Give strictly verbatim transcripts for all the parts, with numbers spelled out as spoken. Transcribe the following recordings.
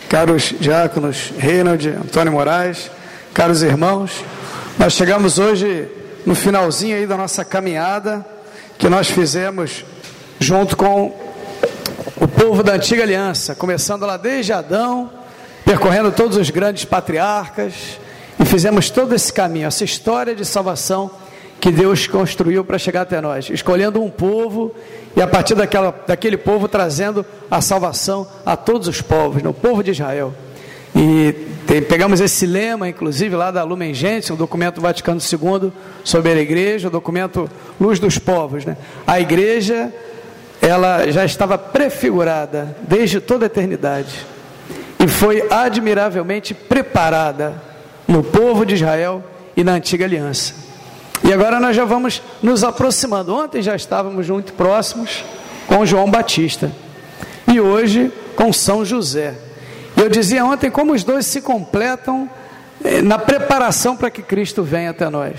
caros diáconos Reinald, Antônio Moraes, caros irmãos, nós chegamos hoje no finalzinho aí da nossa caminhada que nós fizemos junto com o povo da antiga aliança, começando lá desde Adão, percorrendo todos os grandes patriarcas, e fizemos todo esse caminho, essa história de salvação que Deus construiu para chegar até nós, escolhendo um povo, e a partir daquela, daquele povo trazendo a salvação a todos os povos, no povo de Israel. E tem, pegamos esse lema, inclusive, lá da Lumen Gentium, o documento Vaticano segundo sobre a igreja, o documento Luz dos Povos, né? A igreja, ela já estava prefigurada desde toda a eternidade, e foi admiravelmente preparada no povo de Israel e na antiga aliança. E agora nós já vamos nos aproximando. Ontem já estávamos muito próximos com João Batista, e hoje com São José. Eu dizia ontem como os dois se completam na preparação para que Cristo venha até nós,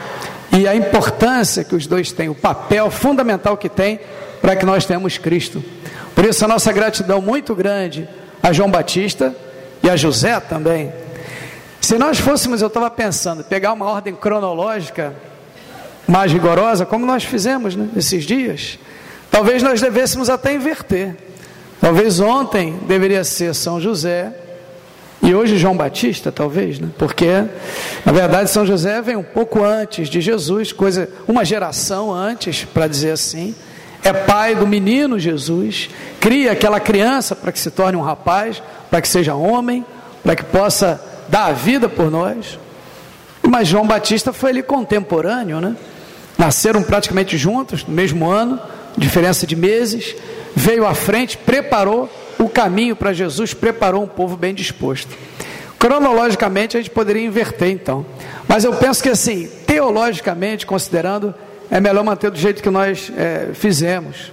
e a importância que os dois têm, o papel fundamental que tem para que nós tenhamos Cristo. Por isso a nossa gratidão muito grande a João Batista e a José também. Se nós fôssemos, eu estava pensando, pegar uma ordem cronológica mais rigorosa, como nós fizemos, né, esses dias, talvez nós devêssemos até inverter. Talvez ontem deveria ser São José e hoje João Batista, talvez, né? Porque na verdade São José vem um pouco antes de Jesus, coisa, uma geração antes, para dizer assim, é pai do menino Jesus, cria aquela criança para que se torne um rapaz, para que seja homem, para que possa dar a vida por nós. Mas João Batista foi ali contemporâneo, né? Nasceram praticamente juntos, no mesmo ano, diferença de meses, veio à frente, preparou o caminho para Jesus, preparou um povo bem disposto. Cronologicamente a gente poderia inverter então, mas eu penso que assim, teologicamente considerando, é melhor manter do jeito que nós é, fizemos.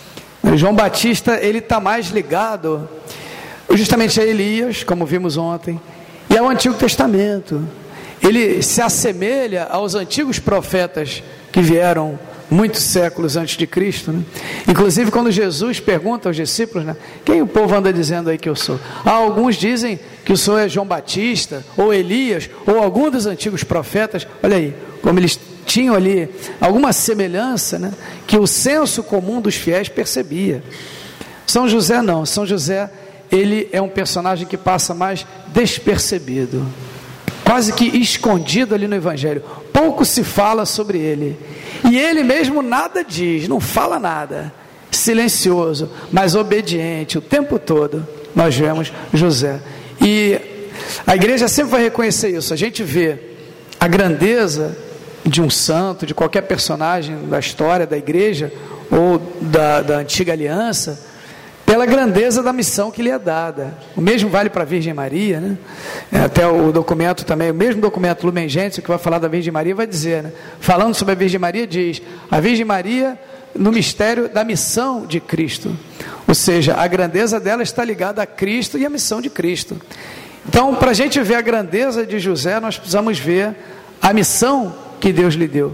João Batista, ele está mais ligado justamente a Elias, como vimos ontem, e ao Antigo Testamento. Ele se assemelha aos antigos profetas que vieram muitos séculos antes de Cristo, né? Inclusive quando Jesus pergunta aos discípulos, né, quem o povo anda dizendo aí que eu sou? Ah, alguns dizem que o senhor é João Batista, ou Elias, ou algum dos antigos profetas. Olha aí, como eles tinham ali alguma semelhança, né, que o senso comum dos fiéis percebia. São José não, São José, ele é um personagem que passa mais despercebido, quase que escondido ali no Evangelho. Pouco se fala sobre ele, e ele mesmo nada diz, não fala nada, silencioso, mas obediente o tempo todo. Nós vemos José, e a igreja sempre vai reconhecer isso. A gente vê a grandeza de um santo, de qualquer personagem da história da igreja ou da, da antiga aliança, pela grandeza da missão que lhe é dada. O mesmo vale para a Virgem Maria, né? Até o documento também, o mesmo documento Lumen Gentium que vai falar da Virgem Maria, vai dizer, né? Falando sobre a Virgem Maria, diz, a Virgem Maria no mistério da missão de Cristo, ou seja, a grandeza dela está ligada a Cristo e a missão de Cristo. Então, para a gente ver a grandeza de José, nós precisamos ver a missão que Deus lhe deu.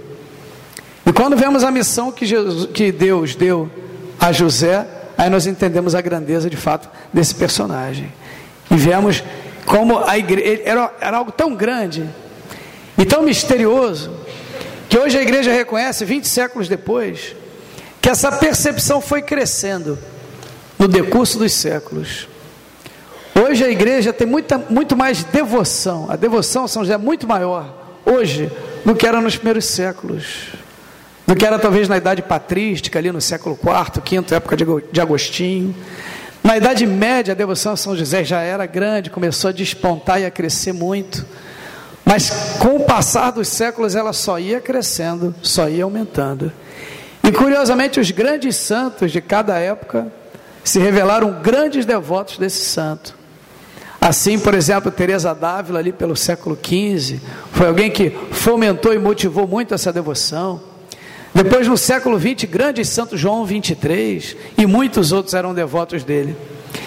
E quando vemos a missão que, Jesus, que Deus deu a José, aí nós entendemos a grandeza de fato desse personagem, e vemos como a igreja era, era algo tão grande e tão misterioso, que hoje a igreja reconhece, vinte séculos depois, que essa percepção foi crescendo no decurso dos séculos. Hoje a igreja tem muita, muito mais devoção, a devoção a São José é muito maior hoje do que era nos primeiros séculos, do que era talvez na idade patrística, ali no século quarto, quinto, época de Agostinho. Na Idade Média, a devoção a São José já era grande, começou a despontar e a crescer muito, mas com o passar dos séculos ela só ia crescendo, só ia aumentando. E curiosamente os grandes santos de cada época se revelaram grandes devotos desse santo. Assim, por exemplo, Teresa d'Ávila, ali pelo século quinze, foi alguém que fomentou e motivou muito essa devoção. Depois, no século vinte, grande Santo João vinte e três, e muitos outros eram devotos dele.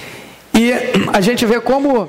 E a gente vê como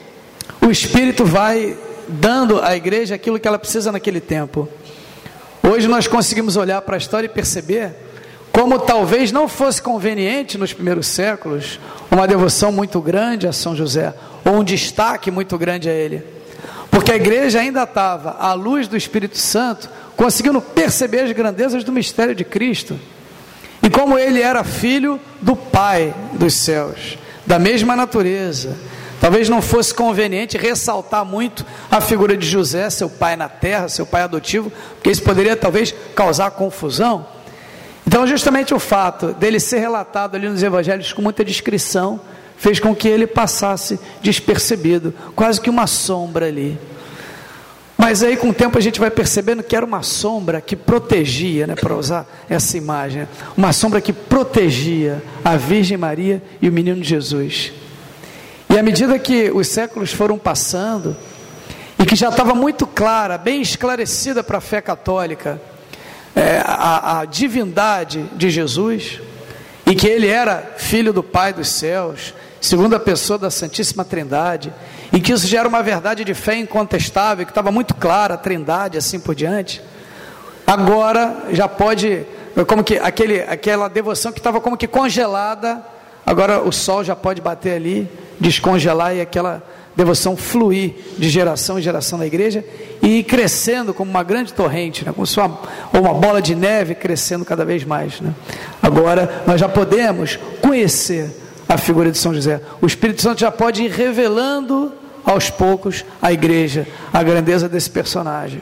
o Espírito vai dando à igreja aquilo que ela precisa naquele tempo. Hoje nós conseguimos olhar para a história e perceber como talvez não fosse conveniente nos primeiros séculos, uma devoção muito grande a São José, ou um destaque muito grande a ele, porque a igreja ainda estava, à luz do Espírito Santo, conseguindo perceber as grandezas do mistério de Cristo, e como ele era filho do Pai dos céus, da mesma natureza. Talvez não fosse conveniente ressaltar muito a figura de José, seu pai na terra, seu pai adotivo, porque isso poderia talvez causar confusão. Então justamente o fato dele ser relatado ali nos evangelhos com muita discrição, fez com que ele passasse despercebido, quase que uma sombra ali. Mas aí com o tempo a gente vai percebendo que era uma sombra que protegia, né, para usar essa imagem, né, uma sombra que protegia a Virgem Maria e o menino Jesus. E à medida que os séculos foram passando, e que já estava muito clara, bem esclarecida para a fé católica, é, a, a divindade de Jesus, e que ele era filho do Pai dos céus, segunda pessoa da Santíssima Trindade, e que isso já era uma verdade de fé incontestável, que estava muito clara, a Trindade, assim por diante. Agora já pode, como que aquele, aquela devoção que estava como que congelada, agora o sol já pode bater ali, descongelar, e aquela devoção fluir de geração em geração na igreja e ir crescendo como uma grande torrente, né? Como se uma, ou uma bola de neve crescendo cada vez mais, né? Agora nós já podemos conhecer a figura de São José. O Espírito Santo já pode ir revelando aos poucos à igreja a grandeza desse personagem.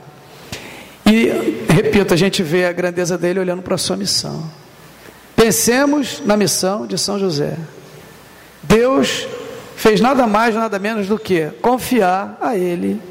E repito, a gente vê a grandeza dele olhando para a sua missão. Pensemos na missão de São José. Deus fez nada mais, nada menos do que confiar a ele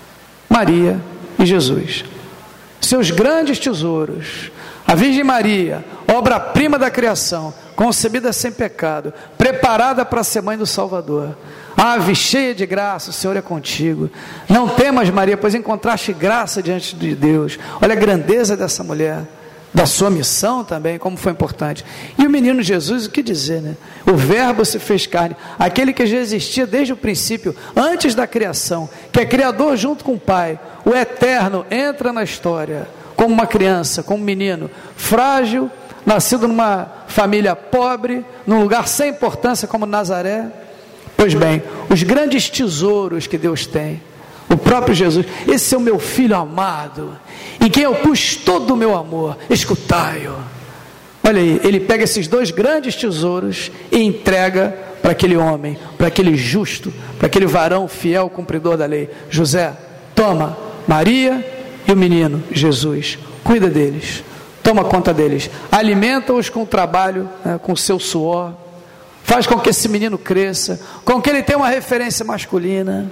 Maria e Jesus, seus grandes tesouros. A Virgem Maria, obra-prima da criação, concebida sem pecado, preparada para ser mãe do Salvador. Ave cheia de graça, o Senhor é contigo. Não temas, Maria, pois encontraste graça diante de Deus. Olha a grandeza dessa mulher, da sua missão também, como foi importante. E o menino Jesus, o que dizer, né? O verbo se fez carne, aquele que já existia desde o princípio, antes da criação, que é criador junto com o Pai, o eterno, entra na história, como uma criança, como um menino, frágil, nascido numa família pobre, num lugar sem importância como Nazaré. Pois bem, os grandes tesouros que Deus tem, o próprio Jesus, esse é o meu filho amado, em quem eu pus todo o meu amor, escutai-o. Olha aí, ele pega esses dois grandes tesouros e entrega para aquele homem, para aquele justo, para aquele varão fiel, cumpridor da lei. José, toma Maria e o menino Jesus, cuida deles, toma conta deles, alimenta-os com o trabalho, né, com o seu suor, faz com que esse menino cresça, com que ele tenha uma referência masculina.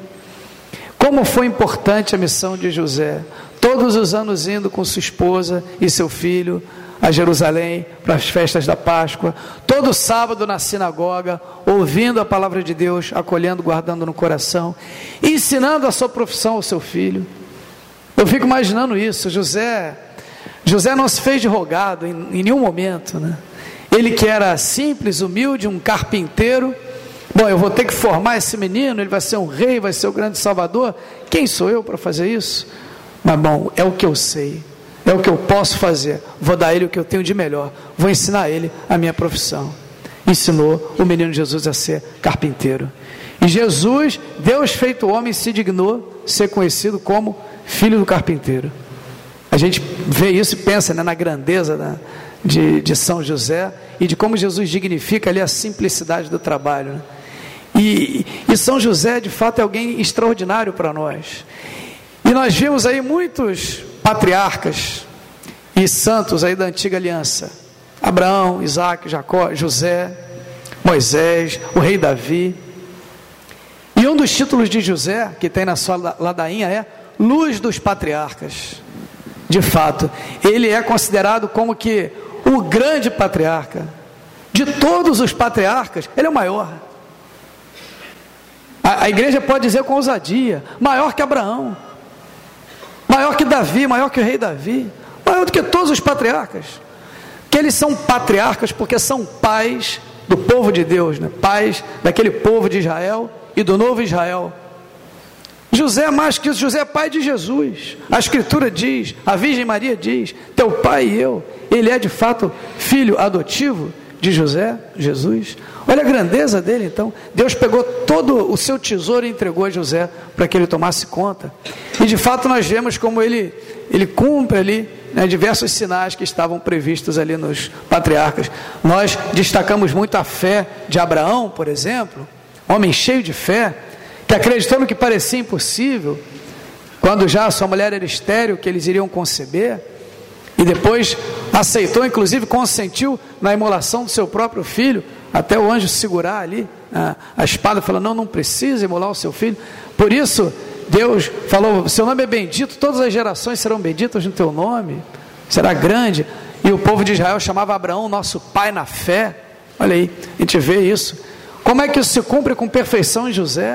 Como foi importante a missão de José, todos os anos indo com sua esposa e seu filho a Jerusalém para as festas da Páscoa, todo sábado na sinagoga, ouvindo a palavra de Deus, acolhendo, guardando no coração, ensinando a sua profissão ao seu filho. Eu fico imaginando isso. José, José não se fez de rogado em, em nenhum momento, né? Ele que era simples, humilde, um carpinteiro. Bom, eu vou ter que formar esse menino, ele vai ser um rei, vai ser o grande salvador. Quem sou eu para fazer isso? Mas bom, é o que eu sei, é o que eu posso fazer. Vou dar a ele o que eu tenho de melhor, vou ensinar a ele a minha profissão. Ensinou o menino Jesus a ser carpinteiro. E Jesus, Deus feito homem, se dignou ser conhecido como filho do carpinteiro. A gente vê isso e pensa, né, na grandeza da, de, de São José e de como Jesus dignifica ali a simplicidade do trabalho, né? E, e São José de fato é alguém extraordinário para nós. E nós vimos aí muitos patriarcas e santos aí da antiga aliança: Abraão, Isaac, Jacó, José, Moisés, o rei Davi. E um dos títulos de José que tem na sua ladainha é Luz dos Patriarcas. De fato, ele é considerado como que o grande patriarca de todos os patriarcas. Ele é o maior. A, a igreja pode dizer com ousadia: maior que Abraão, maior que Davi, maior que o rei Davi, maior do que todos os patriarcas. Que eles são patriarcas porque são pais do povo de Deus, né? Pais daquele povo de Israel e do novo Israel. José é mais que isso, José é pai de Jesus. A Escritura diz, a Virgem Maria diz, teu pai e eu, ele é de fato filho adotivo de José, Jesus. Olha a grandeza dele então. Deus pegou todo o seu tesouro e entregou a José para que ele tomasse conta. E de fato nós vemos como ele, ele cumpre ali, né, diversos sinais que estavam previstos ali nos patriarcas. Nós destacamos muito a fé de Abraão, por exemplo, homem cheio de fé, que acreditou no que parecia impossível, quando já a sua mulher era estéril, que eles iriam conceber, e depois aceitou, inclusive consentiu na imolação do seu próprio filho, até o anjo segurar ali a, a espada, falando, não, não precisa imolar o seu filho. Por isso Deus falou, seu nome é bendito, todas as gerações serão benditas no teu nome, será grande. E o povo de Israel chamava Abraão nosso pai na fé. Olha aí, a gente vê isso. Como é que isso se cumpre com perfeição em José?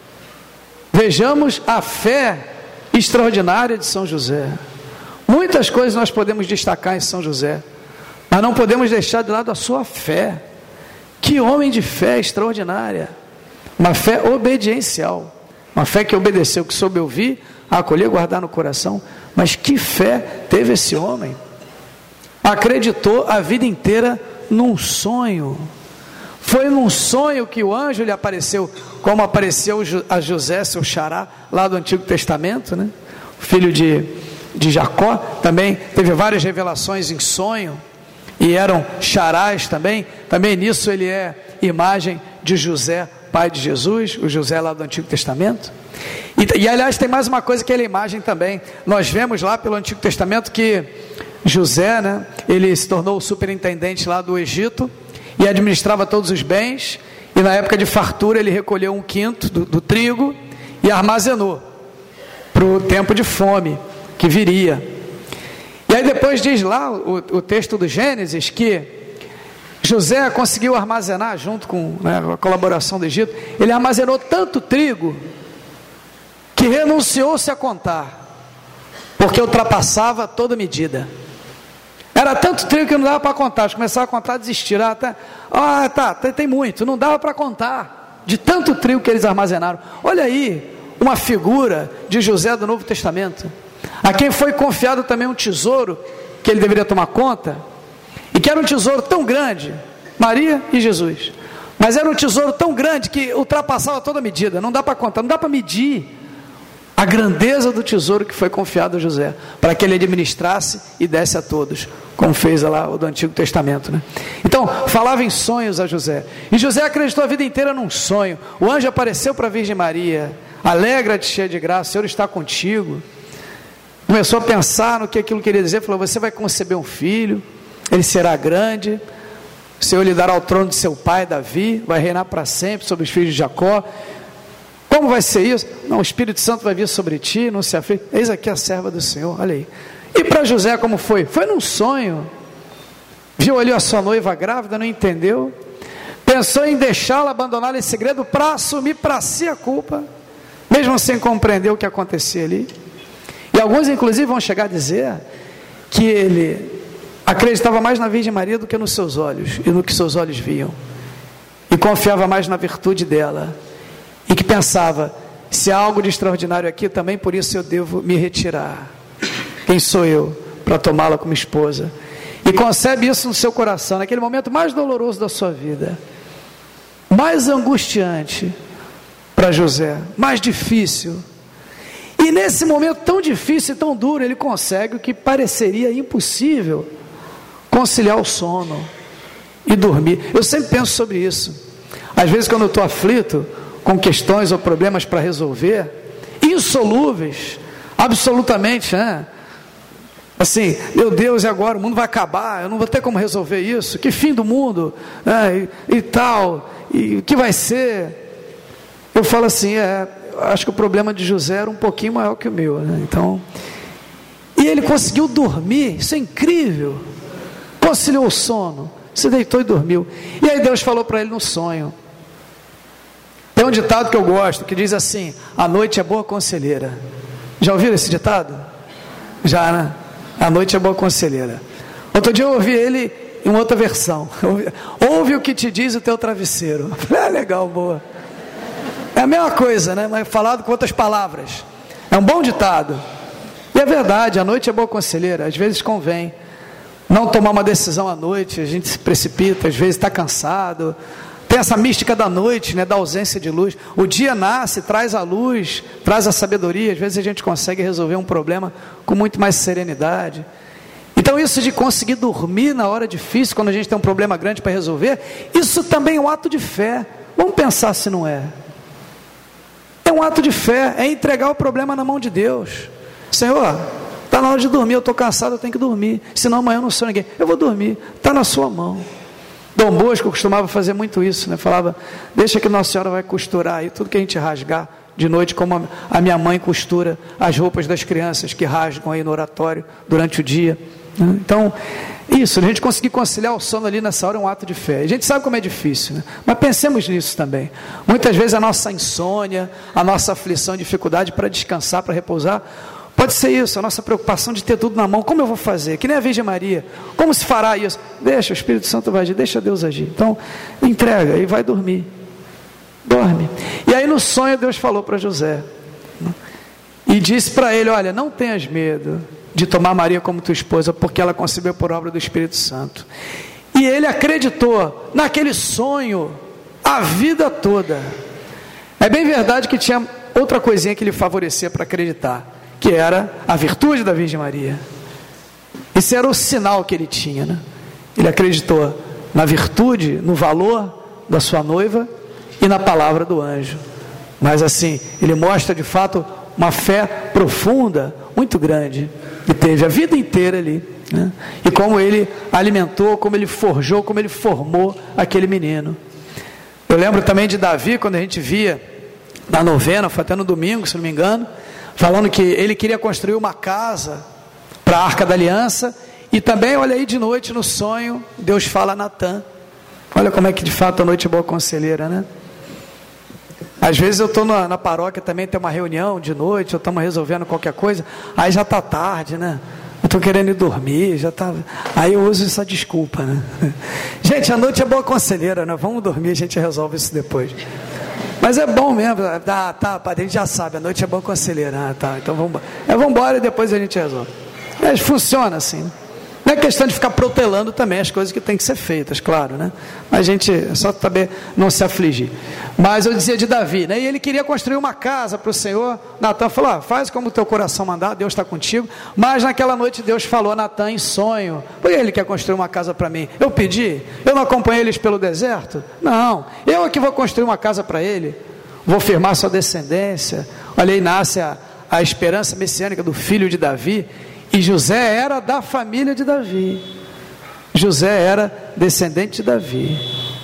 Vejamos a fé extraordinária de São José. Muitas coisas nós podemos destacar em São José, mas não podemos deixar de lado a sua fé. Que homem de fé extraordinária, uma fé obediencial, uma fé que obedeceu, que soube ouvir, acolher, guardar no coração. Mas que fé teve esse homem? Acreditou a vida inteira num sonho. Foi num sonho que o anjo lhe apareceu, como apareceu a José, seu xará, lá do Antigo Testamento, né? Filho de, de Jacó, também teve várias revelações em sonho, e eram xarás também. Também nisso ele é imagem de José, pai de Jesus, o José lá do Antigo Testamento. E, e aliás tem mais uma coisa que ele é imagem também. Nós vemos lá pelo Antigo Testamento que José, né, ele se tornou o superintendente lá do Egito, e administrava todos os bens, e na época de fartura ele recolheu um quinto do, do trigo e armazenou para o tempo de fome que viria. E aí depois diz lá o, o texto do Gênesis que José conseguiu armazenar, junto com, né, a colaboração do Egito, ele armazenou tanto trigo que renunciou-se a contar, porque ultrapassava toda medida. Era tanto trigo que não dava para contar. Eles começaram a contar, desistiram. Até, ah, tá, tem muito, não dava para contar, de tanto trigo que eles armazenaram. Olha aí, uma figura de José do Novo Testamento, a quem foi confiado também um tesouro, que ele deveria tomar conta, e que era um tesouro tão grande, Maria e Jesus, mas era um tesouro tão grande, que ultrapassava toda medida, não dá para contar, não dá para medir, a grandeza do tesouro que foi confiado a José, para que ele administrasse e desse a todos, como fez lá o do Antigo Testamento, né? Então, falava em sonhos a José, e José acreditou a vida inteira num sonho. O anjo apareceu para a Virgem Maria, alegra-te cheia de graça, o Senhor está contigo. Começou a pensar no que aquilo queria dizer, falou, você vai conceber um filho, ele será grande, o Senhor lhe dará o trono de seu pai Davi, vai reinar para sempre sobre os filhos de Jacó. Como vai ser isso? Não, o Espírito Santo vai vir sobre ti, não se aflige. Eis aqui a serva do Senhor, olha aí. E para José como foi? Foi num sonho. Viu ali a sua noiva grávida, não entendeu. Pensou em deixá-la, abandoná-la em segredo para assumir para si a culpa, mesmo sem compreender o que acontecia ali. E alguns inclusive vão chegar a dizer que ele acreditava mais na Virgem Maria do que nos seus olhos, e no que seus olhos viam, e confiava mais na virtude dela, e que pensava, se há algo de extraordinário aqui, também por isso eu devo me retirar. Quem sou eu para tomá-la como esposa? E concebe isso no seu coração, naquele momento mais doloroso da sua vida, mais angustiante para José, mais difícil. E nesse momento tão difícil e tão duro, ele consegue o que pareceria impossível, conciliar o sono e dormir. Eu sempre penso sobre isso. Às vezes quando eu estou aflito, com questões ou problemas para resolver, insolúveis, absolutamente, né? Assim, meu Deus, e agora? O mundo vai acabar, eu não vou ter como resolver isso, que fim do mundo, né? e, e tal, e o que vai ser? Eu falo assim, é, acho que o problema de José era um pouquinho maior que o meu, né? Então, e ele conseguiu dormir, isso é incrível, conciliou o sono, se deitou e dormiu. E aí Deus falou para ele no sonho. Tem um ditado que eu gosto, que diz assim, a noite é boa conselheira. Já ouviram esse ditado? Já, né? A noite é boa conselheira. Outro dia eu ouvi ele em uma outra versão. Ouve o que te diz o teu travesseiro. Ah, legal, boa. É a mesma coisa, né? Mas falado com outras palavras. É um bom ditado. E é verdade, a noite é boa conselheira. Às vezes convém não tomar uma decisão à noite, a gente se precipita, às vezes está cansado. Tem essa mística da noite, né, da ausência de luz. O dia nasce, traz a luz, traz a sabedoria. Às vezes a gente consegue resolver um problema com muito mais serenidade. Então isso de conseguir dormir na hora difícil, quando a gente tem um problema grande para resolver, isso também é um ato de fé. Vamos pensar se não é. É um ato de fé, é entregar o problema na mão de Deus. Senhor, está na hora de dormir, eu estou cansado, eu tenho que dormir, senão amanhã eu não sou ninguém. Eu vou dormir, está na sua mão. Dom Bosco costumava fazer muito isso, né? Falava, deixa que Nossa Senhora vai costurar aí tudo que a gente rasgar de noite, como a minha mãe costura as roupas das crianças que rasgam aí no oratório durante o dia, né? Então, isso, a gente conseguir conciliar o sono ali nessa hora é um ato de fé. A gente sabe como é difícil, né? Mas pensemos nisso também. Muitas vezes a nossa insônia, a nossa aflição, dificuldade para descansar, para repousar, pode ser isso, a nossa preocupação de ter tudo na mão. Como eu vou fazer? Que nem a Virgem Maria. Como se fará isso? Deixa, o Espírito Santo vai agir, deixa Deus agir. Então, entrega e vai dormir. Dorme. E aí no sonho Deus falou para José. E disse para ele, olha, não tenhas medo de tomar Maria como tua esposa, porque ela concebeu por obra do Espírito Santo. E ele acreditou naquele sonho a vida toda. É bem verdade que tinha outra coisinha que lhe favorecia para acreditar, que era a virtude da Virgem Maria. Esse era o sinal que ele tinha, né? Ele acreditou na virtude, no valor da sua noiva e na palavra do anjo. Mas assim, ele mostra de fato uma fé profunda, muito grande, que teve a vida inteira ali, né? E como ele alimentou, como ele forjou, como ele formou aquele menino. Eu lembro também de Davi, quando a gente via na novena, foi até no domingo, se não me engano, falando que ele queria construir uma casa para a Arca da Aliança. E também, olha aí, de noite no sonho, Deus fala a Natã. Olha como é que de fato a noite é boa conselheira, né? Às vezes eu estou na, na paróquia também, tem uma reunião de noite, ou estamos resolvendo qualquer coisa, aí já está tarde, né? Eu estou querendo ir dormir, já tá... aí eu uso essa desculpa, né? Gente, a noite é boa conselheira, né? Vamos dormir, a gente resolve isso depois. Mas é bom mesmo, tá, tá, a gente já sabe, a noite é boa conselheira, ah, tá, então vamos, é, vamos embora e depois a gente resolve. Mas funciona assim, né? Não é questão de ficar protelando também as coisas que têm que ser feitas, claro, né? Mas a gente, é só também não se afligir. Mas eu dizia de Davi, né? E ele queria construir uma casa para o Senhor. Natã falou, ah, faz como o teu coração mandar, Deus está contigo. Mas naquela noite Deus falou a Natã em sonho, por que ele quer construir uma casa para mim? Eu pedi? Eu não acompanhei eles pelo deserto? Não, eu é que vou construir uma casa para ele, vou firmar sua descendência. Olha aí, nasce a, a esperança messiânica do filho de Davi. E José era da família de Davi. José era descendente de Davi.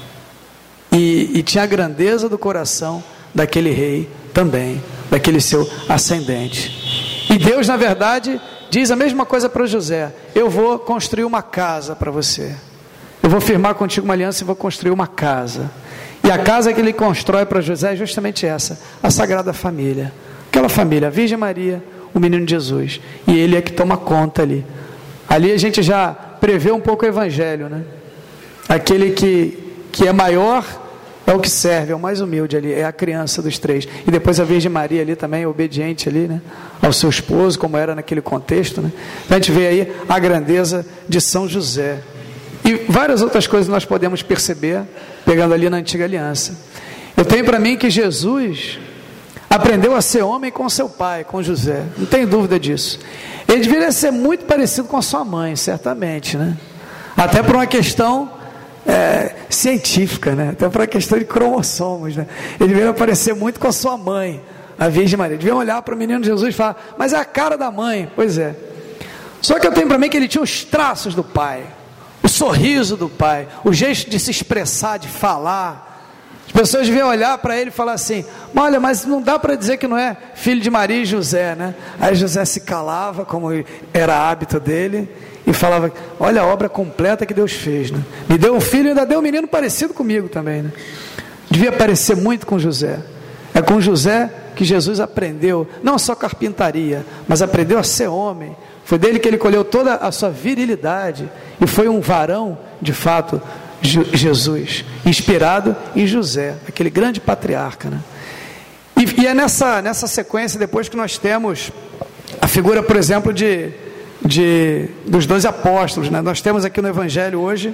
E, e tinha a grandeza do coração daquele rei também, daquele seu ascendente. E Deus, na verdade, diz a mesma coisa para José: eu vou construir uma casa para você. Eu vou firmar contigo uma aliança e vou construir uma casa. E a casa que ele constrói para José é justamente essa, a Sagrada Família. Aquela família, a Virgem Maria, o menino Jesus, e ele é que toma conta ali. Ali a gente já prevê um pouco o evangelho, né? Aquele que, que é maior é o que serve, é o mais humilde ali, é a criança dos três. E depois a Virgem Maria ali também, obediente ali, né? Ao seu esposo, como era naquele contexto, né? A gente vê aí a grandeza de São José. E várias outras coisas nós podemos perceber, pegando ali na Antiga Aliança. Eu tenho para mim que Jesus aprendeu a ser homem com seu pai, com José, não tem dúvida disso. Ele deveria ser muito parecido com a sua mãe, certamente, né? Até por uma questão é, científica, né? Até por uma questão de cromossomos, né? Ele deveria parecer muito com a sua mãe, a Virgem Maria. Deviam olhar para o menino Jesus e falar, mas é a cara da mãe. Pois é. Só que eu tenho para mim que ele tinha os traços do pai, o sorriso do pai, o jeito de se expressar, de falar. As pessoas deviam olhar para ele e falar assim, olha, mas não dá para dizer que não é filho de Maria e José, né? Aí José se calava, como era hábito dele, e falava, olha a obra completa que Deus fez, né? Me deu um filho e ainda deu um menino parecido comigo também, né? Devia parecer muito com José. É com José que Jesus aprendeu, não só carpintaria, mas aprendeu a ser homem. Foi dele que ele colheu toda a sua virilidade, e foi um varão, de fato, Jesus, inspirado em José, aquele grande patriarca, né? E, e é nessa, nessa sequência depois que nós temos a figura, por exemplo, de, de, dos doze apóstolos, né? Nós temos aqui no Evangelho hoje,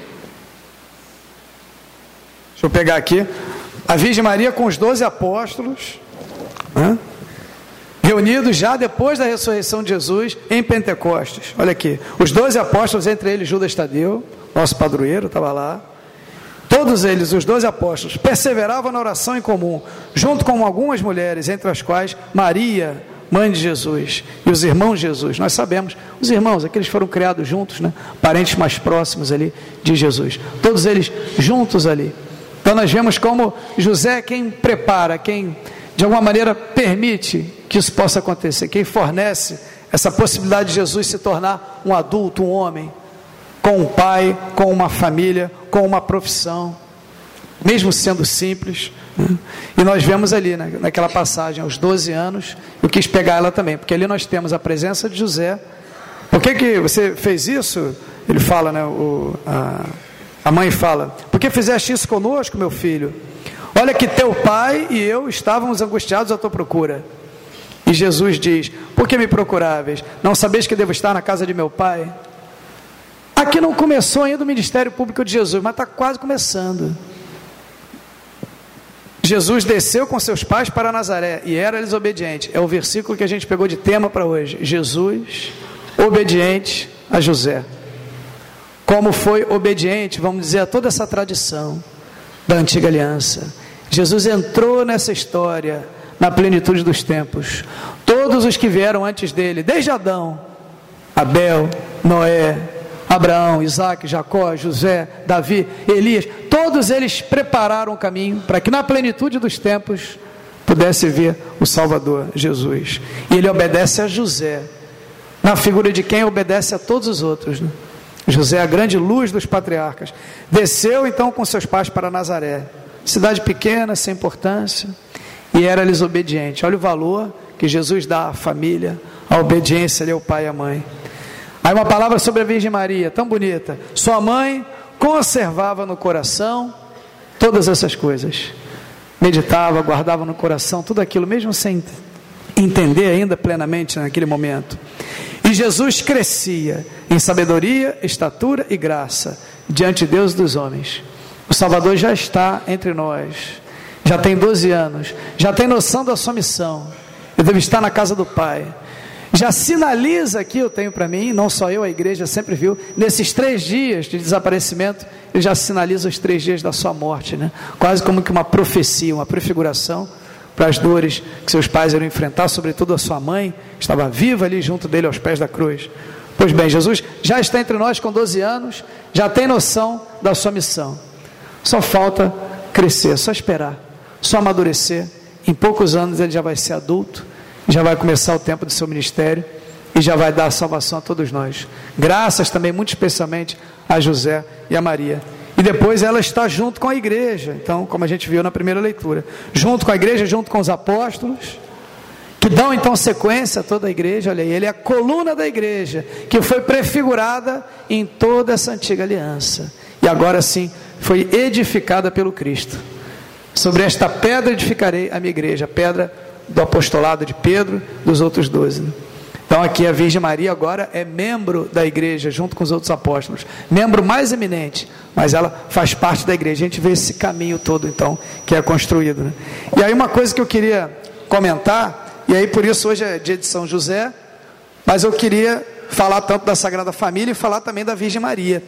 deixa eu pegar aqui, a Virgem Maria com os doze apóstolos, né? Reunidos já depois da ressurreição de Jesus em Pentecostes. Olha aqui, os doze apóstolos, entre eles Judas Tadeu, nosso padroeiro, estava lá. Todos eles, os doze apóstolos, perseveravam na oração em comum, junto com algumas mulheres, entre as quais Maria, mãe de Jesus, e os irmãos de Jesus. Nós sabemos, os irmãos, aqueles foram criados juntos, né? Parentes mais próximos ali de Jesus. Todos eles juntos ali. Então nós vemos como José é quem prepara, quem de alguma maneira permite que isso possa acontecer, quem fornece essa possibilidade de Jesus se tornar um adulto, um homem, com um pai, com uma família, com uma profissão, mesmo sendo simples, né? E nós vemos ali, né, naquela passagem, aos doze anos, eu quis pegar ela também, porque ali nós temos a presença de José. Por que que você fez isso? Ele fala, né, o, a, a mãe fala, por que fizeste isso conosco, meu filho? Olha que teu pai e eu estávamos angustiados à tua procura. E Jesus diz, por que me procuráveis? Não sabeis que devo estar na casa de meu pai? Aqui não começou ainda o ministério público de Jesus, mas está quase começando. Jesus desceu com seus pais para Nazaré e era-lhes obediente. É o versículo que a gente pegou de tema para hoje. Jesus, obediente a José. Como foi obediente, vamos dizer, a toda essa tradição da antiga aliança. Jesus entrou nessa história na plenitude dos tempos. Todos os que vieram antes dele, desde Adão, Abel, Noé, Abraão, Isaac, Jacó, José, Davi, Elias, todos eles prepararam o caminho para que na plenitude dos tempos pudesse vir o Salvador, Jesus. E ele obedece a José, na figura de quem obedece a todos os outros, né? José, a grande luz dos patriarcas, desceu então com seus pais para Nazaré, cidade pequena, sem importância, e era-lhes obediente. Olha o valor que Jesus dá à família, a obediência ali ao pai e à mãe. Aí uma palavra sobre a Virgem Maria, tão bonita. Sua mãe conservava no coração todas essas coisas, meditava, guardava no coração tudo aquilo, mesmo sem entender ainda plenamente naquele momento. E Jesus crescia em sabedoria, estatura e graça diante de Deus e dos homens. O Salvador já está entre nós, já tem doze anos, já tem noção da sua missão. Eu devo estar na casa do Pai. Já sinaliza aqui, eu tenho para mim, não só eu, a igreja sempre viu, nesses três dias de desaparecimento, ele já sinaliza os três dias da sua morte, né? Quase como que uma profecia, uma prefiguração para as dores que seus pais iriam enfrentar, sobretudo a sua mãe, que estava viva ali junto dele aos pés da cruz. Pois bem, Jesus já está entre nós com doze anos, já tem noção da sua missão. Só falta crescer, só esperar, só amadurecer. Em poucos anos ele já vai ser adulto, já vai começar o tempo do seu ministério e já vai dar a salvação a todos nós. Graças também, muito especialmente, a José e a Maria. E depois ela está junto com a igreja, então, como a gente viu na primeira leitura, junto com a igreja, junto com os apóstolos, que dão então sequência a toda a igreja. Olha aí, ele é a coluna da igreja, que foi prefigurada em toda essa antiga aliança, e agora sim, foi edificada pelo Cristo. Sobre esta pedra edificarei a minha igreja, a pedra do apostolado de Pedro, dos outros doze. Então aqui a Virgem Maria agora é membro da igreja, junto com os outros apóstolos, membro mais eminente, mas ela faz parte da igreja. A gente vê esse caminho todo então, que é construído, né? E aí uma coisa que eu queria comentar, e aí por isso hoje é dia de São José, mas eu queria falar tanto da Sagrada Família e falar também da Virgem Maria,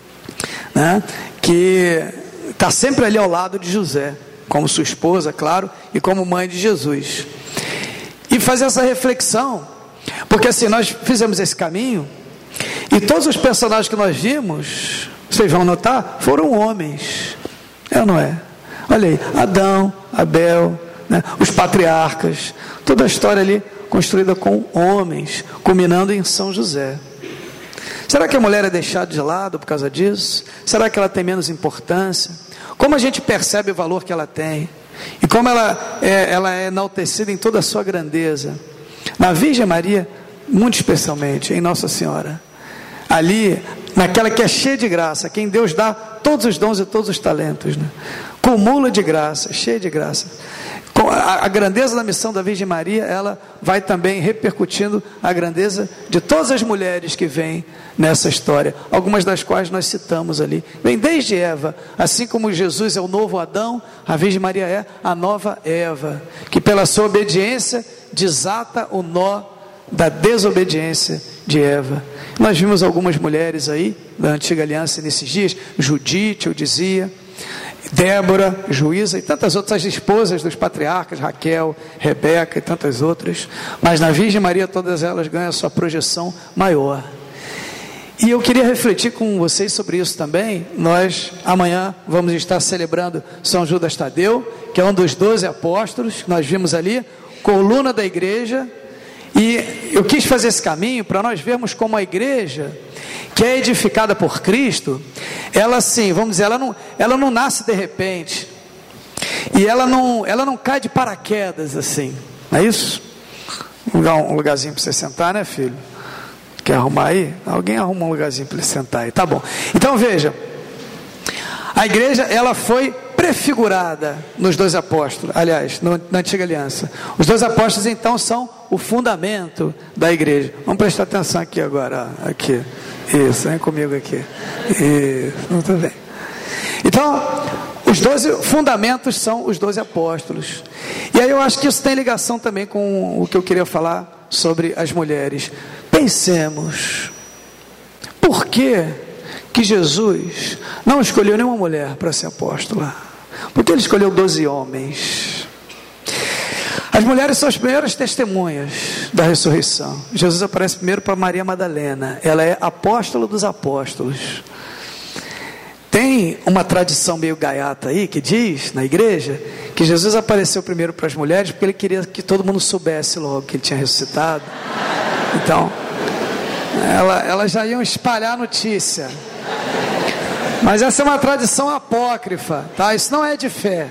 né? Que está sempre ali ao lado de José, como sua esposa, claro, e como mãe de Jesus. E fazer essa reflexão, porque assim, nós fizemos esse caminho, e todos os personagens que nós vimos, vocês vão notar, foram homens, é ou não é? Olha aí, Adão, Abel, né, os patriarcas, toda a história ali construída com homens, culminando em São José. Será que a mulher é deixada de lado por causa disso? Será que ela tem menos importância? Como a gente percebe o valor que ela tem? E como ela é, ela é enaltecida em toda a sua grandeza? Na Virgem Maria, muito especialmente, em Nossa Senhora. Ali, naquela que é cheia de graça, quem Deus dá todos os dons e todos os talentos, né? Cumula de graça, cheia de graça. Então, a, a grandeza da missão da Virgem Maria, ela vai também repercutindo a grandeza de todas as mulheres que vêm nessa história, algumas das quais nós citamos ali. Vem desde Eva, assim como Jesus é o novo Adão, a Virgem Maria é a nova Eva, que pela sua obediência desata o nó da desobediência de Eva. Nós vimos algumas mulheres aí da antiga aliança nesses dias, Judite, eu dizia, Débora, juíza, e tantas outras esposas dos patriarcas, Raquel, Rebeca e tantas outras, mas na Virgem Maria todas elas ganham a sua projeção maior. E eu queria refletir com vocês sobre isso também. Nós amanhã vamos estar celebrando São Judas Tadeu, que é um dos doze apóstolos, que nós vimos ali, coluna da igreja. E eu quis fazer esse caminho para nós vermos como a igreja, que é edificada por Cristo, ela assim, vamos dizer, ela não, ela não nasce de repente, e ela não, ela não cai de paraquedas assim, não é isso? Um, lugar, um lugarzinho para você sentar, né, filho? Quer arrumar aí? Alguém arruma um lugarzinho para ele sentar aí, tá bom. Então veja, a igreja, ela foi prefigurada nos dois apóstolos, aliás, no, na antiga aliança. Os dois apóstolos então são o fundamento da igreja. Vamos prestar atenção aqui agora, ó, aqui, isso, vem comigo aqui, isso, muito bem. Então, os doze fundamentos são os doze apóstolos, e aí eu acho que isso tem ligação também com o que eu queria falar sobre as mulheres. Pensemos, por que que Jesus não escolheu nenhuma mulher para ser apóstola? Porque ele escolheu doze homens. As mulheres são as primeiras testemunhas da ressurreição. Jesus aparece primeiro para Maria Madalena, ela é apóstola dos apóstolos. Tem uma tradição meio gaiata aí que diz na igreja que Jesus apareceu primeiro para as mulheres porque ele queria que todo mundo soubesse logo que ele tinha ressuscitado. Então ela, elas já iam espalhar a notícia. Mas essa é uma tradição apócrifa, tá? Isso não é de fé.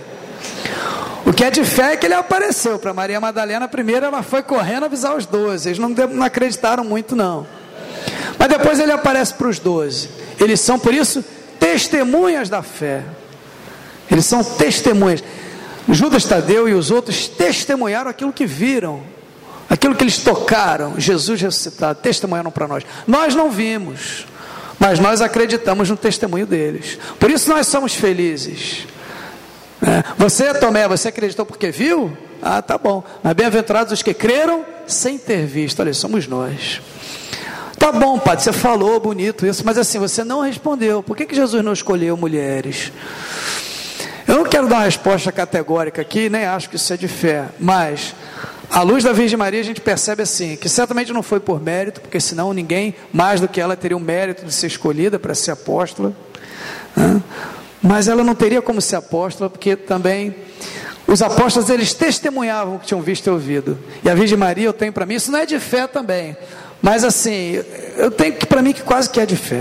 O que é de fé é que ele apareceu para Maria Madalena primeiro, ela foi correndo avisar os doze. Eles não, não acreditaram muito não. Mas depois ele aparece para os doze. Eles são, por isso, testemunhas da fé. Eles são testemunhas. Judas Tadeu e os outros testemunharam aquilo que viram, aquilo que eles tocaram, Jesus ressuscitado, testemunharam para nós. Nós não vimos, mas nós acreditamos no testemunho deles. Por isso nós somos felizes. É. Você, Tomé, você acreditou porque viu? Ah, tá bom. Mas bem-aventurados os que creram sem ter visto. Olha, somos nós. Tá bom, padre, você falou bonito isso, mas assim, você não respondeu. Por que que Jesus não escolheu mulheres? Eu não quero dar uma resposta categórica aqui, nem acho que isso é de fé, mas à luz da Virgem Maria a gente percebe assim, que certamente não foi por mérito, porque senão ninguém mais do que ela teria o mérito de ser escolhida para ser apóstola, né? Mas ela não teria como ser apóstola, porque também os apóstolos, eles testemunhavam o que tinham visto e ouvido, e a Virgem Maria, eu tenho para mim, isso não é de fé também, mas assim, eu tenho que para mim que quase que é de fé.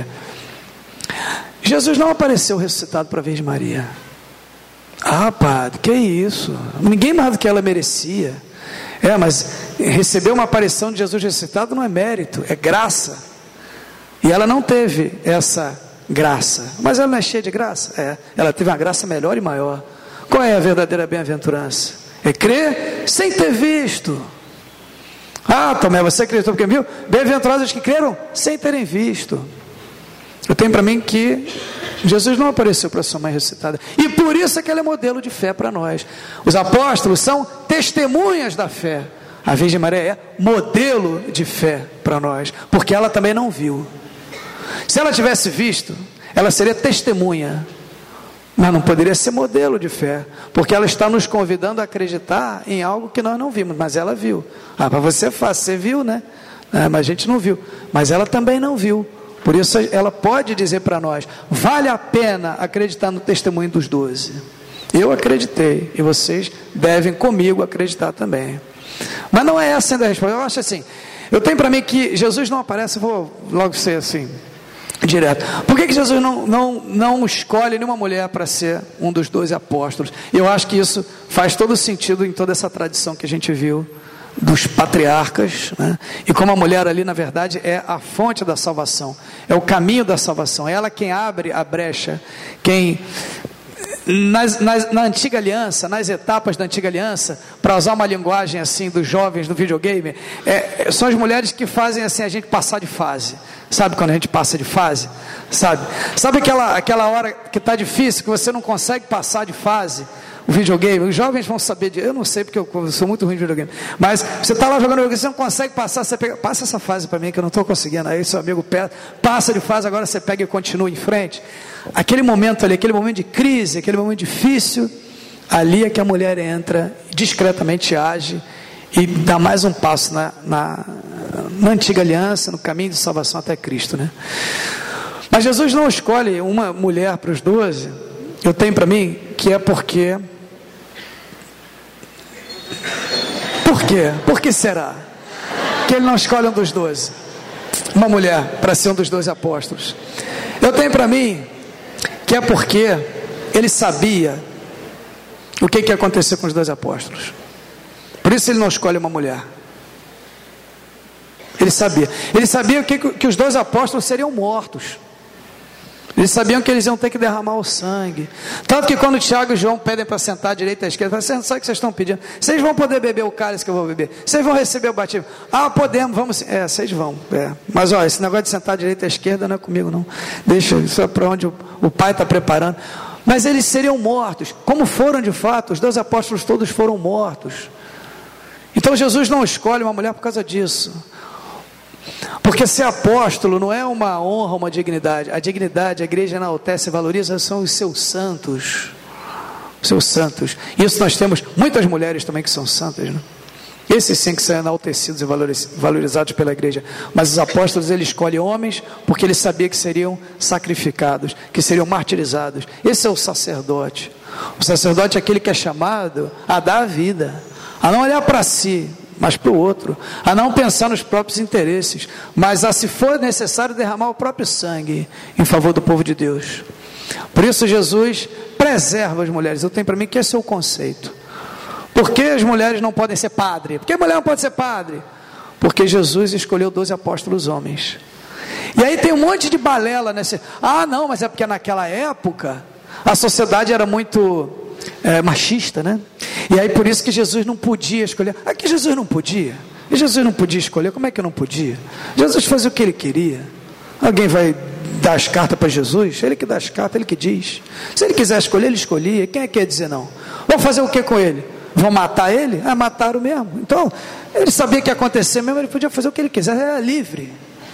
Jesus não apareceu ressuscitado para a Virgem Maria. Ah, padre, que isso? Ninguém mais do que ela merecia. É, mas receber uma aparição de Jesus ressuscitado não é mérito, é graça. E ela não teve essa graça. Mas ela não é cheia de graça? É, ela teve uma graça melhor e maior. Qual é a verdadeira bem-aventurança? É crer sem ter visto. Ah, Tomé, você acreditou porque viu? Bem-aventurados os que creram sem terem visto. Eu tenho para mim que Jesus não apareceu para sua mãe ressuscitada, e por isso é que ela é modelo de fé para nós. Os apóstolos são testemunhas da fé. A Virgem Maria é modelo de fé para nós, porque ela também não viu. Se ela tivesse visto, ela seria testemunha, mas não poderia ser modelo de fé, porque ela está nos convidando a acreditar em algo que nós não vimos, mas ela viu. Ah, para você é fácil, você viu, né? Ah, mas a gente não viu, mas ela também não viu. Por isso ela pode dizer para nós, vale a pena acreditar no testemunho dos doze. Eu acreditei, e vocês devem comigo acreditar também. Mas não é essa ainda a resposta. Eu acho assim, eu tenho para mim que Jesus não aparece, vou logo ser assim, direto. Por que que Jesus não, não, não escolhe nenhuma mulher para ser um dos doze apóstolos? Eu acho que isso faz todo sentido em toda essa tradição que a gente viu dos patriarcas, né? E como a mulher ali na verdade é a fonte da salvação, é o caminho da salvação, é ela quem abre a brecha, quem nas, nas, na antiga aliança, nas etapas da antiga aliança, para usar uma linguagem assim dos jovens do videogame, é, são as mulheres que fazem assim a gente passar de fase. Sabe quando a gente passa de fase? Sabe? Sabe aquela, aquela hora que está difícil, que você não consegue passar de fase? O videogame, os jovens vão saber de, eu não sei porque eu sou muito ruim de videogame, mas você está lá jogando videogame, você não consegue passar, você pega, passa essa fase para mim que eu não estou conseguindo, aí seu amigo pega, passa de fase, agora você pega e continua em frente. Aquele momento ali, aquele momento de crise, aquele momento difícil, ali é que a mulher entra, discretamente age e dá mais um passo na, na, na antiga aliança, no caminho de salvação até Cristo, né? Mas Jesus não escolhe uma mulher para os doze, eu tenho para mim que é porque Por quê? Por que será que ele não escolhe um dos doze? Uma mulher para ser um dos doze apóstolos. Eu tenho para mim que é porque ele sabia o que, que ia acontecer com os doze apóstolos. Por isso ele não escolhe uma mulher. Ele sabia. Ele sabia que, que os doze apóstolos seriam mortos. Eles sabiam que eles iam ter que derramar o sangue. Tanto que quando Tiago e João pedem para sentar à direita e à esquerda, você não sabe o que vocês estão pedindo? Vocês vão poder beber o cálice que eu vou beber? Vocês vão receber o batismo? Ah, podemos, vamos. É, vocês vão. É. Mas olha, esse negócio de sentar à direita e à esquerda não é comigo não. Deixa, isso é para onde o, o Pai está preparando. Mas eles seriam mortos. Como foram de fato, os dois apóstolos todos foram mortos. Então Jesus não escolhe uma mulher por causa disso. Porque ser apóstolo não é uma honra, uma dignidade. A dignidade, a igreja enaltece e valoriza, são os seus santos. Os seus santos. Isso nós temos muitas mulheres também que são santas, né? Esses sim que são enaltecidos e valorizados pela igreja. Mas os apóstolos, ele escolhe homens porque ele sabia que seriam sacrificados, que seriam martirizados. Esse é o sacerdote. O sacerdote é aquele que é chamado a dar a vida, a não olhar para si, mas para o outro, a não pensar nos próprios interesses, mas a, se for necessário, derramar o próprio sangue em favor do povo de Deus. Por isso Jesus preserva as mulheres. Eu tenho para mim que esse é o conceito. Por que as mulheres não podem ser padre? Por que a mulher não pode ser padre? Porque Jesus escolheu doze apóstolos homens. E aí tem um monte de balela nesse. Ah não, mas é porque naquela época a sociedade era muito é, machista, né? E aí por isso que Jesus não podia escolher. Aqui Jesus não podia. E Jesus não podia escolher. Como é que não podia? Jesus fazia o que ele queria. Alguém vai dar as cartas para Jesus? Ele que dá as cartas, ele que diz. Se ele quiser escolher, ele escolhia. Quem é que ia dizer não? Vão fazer o que com ele? Vão matar ele? Ah, mataram mesmo. Então, ele sabia que ia acontecer mesmo, ele podia fazer o que ele quiser, era livre.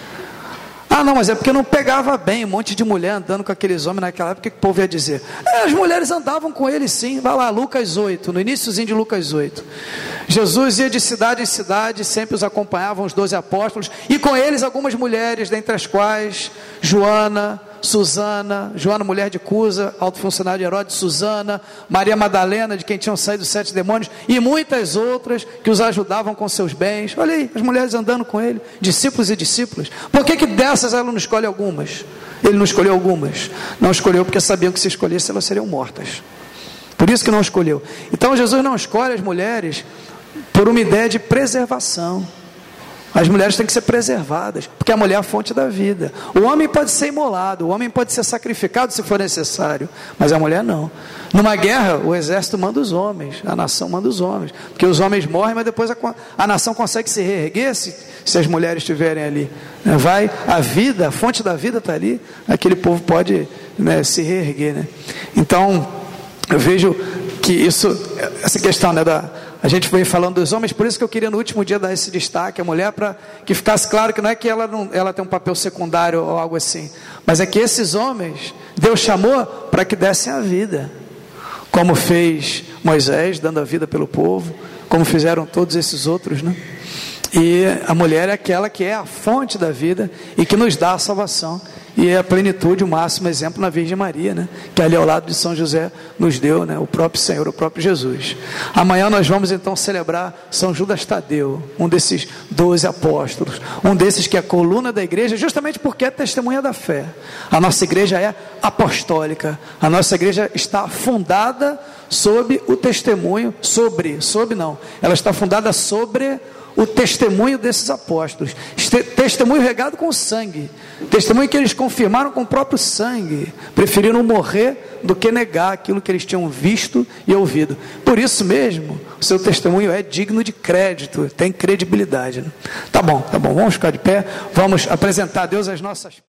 Ah não, mas é porque não pegava bem um monte de mulher andando com aqueles homens naquela época. O que o povo ia dizer? É, as mulheres andavam com ele sim. Vai lá, Lucas oito, no iniciozinho de Lucas oito. Jesus ia de cidade em cidade, sempre os acompanhavam os doze apóstolos, e com eles algumas mulheres, dentre as quais Joana, Susana, Joana, mulher de Cusa, alto funcionário de Herodes, Susana, Maria Madalena, de quem tinham saído sete demônios, e muitas outras que os ajudavam com seus bens. Olha aí, as mulheres andando com ele, discípulos e discípulas. Por que que dessas ela não escolhe algumas? Ele não escolheu algumas. Não escolheu porque sabiam que se escolhesse elas seriam mortas. Por isso que não escolheu. Então Jesus não escolhe as mulheres por uma ideia de preservação. As mulheres têm que ser preservadas, porque a mulher é a fonte da vida. O homem pode ser imolado, o homem pode ser sacrificado se for necessário, mas a mulher não. Numa guerra, o exército manda os homens, a nação manda os homens, porque os homens morrem, mas depois a, a nação consegue se reerguer se, se as mulheres estiverem ali. Vai, a vida, a fonte da vida está ali, aquele povo pode, né, se reerguer, né? Então, eu vejo que isso, essa questão, né, da... A gente veio falando dos homens, por isso que eu queria no último dia dar esse destaque à mulher, para que ficasse claro que não é que ela, não, ela tem um papel secundário ou algo assim, mas é que esses homens, Deus chamou para que dessem a vida, como fez Moisés, dando a vida pelo povo, como fizeram todos esses outros, né? E a mulher é aquela que é a fonte da vida e que nos dá a salvação. E é a plenitude, o máximo exemplo na Virgem Maria, né? Que ali ao lado de São José nos deu, né? O próprio Senhor, o próprio Jesus. Amanhã nós vamos então celebrar São Judas Tadeu, um desses doze apóstolos, um desses que é a coluna da igreja, justamente porque é testemunha da fé. A nossa igreja é apostólica, a nossa igreja está fundada sob o testemunho, sobre, sobre não, ela está fundada sobre o testemunho desses apóstolos, testemunho regado com sangue, testemunho que eles confirmaram com o próprio sangue, preferiram morrer do que negar aquilo que eles tinham visto e ouvido. Por isso mesmo, o seu testemunho é digno de crédito, tem credibilidade, né? Tá bom, tá bom, vamos ficar de pé, vamos apresentar a Deus as nossas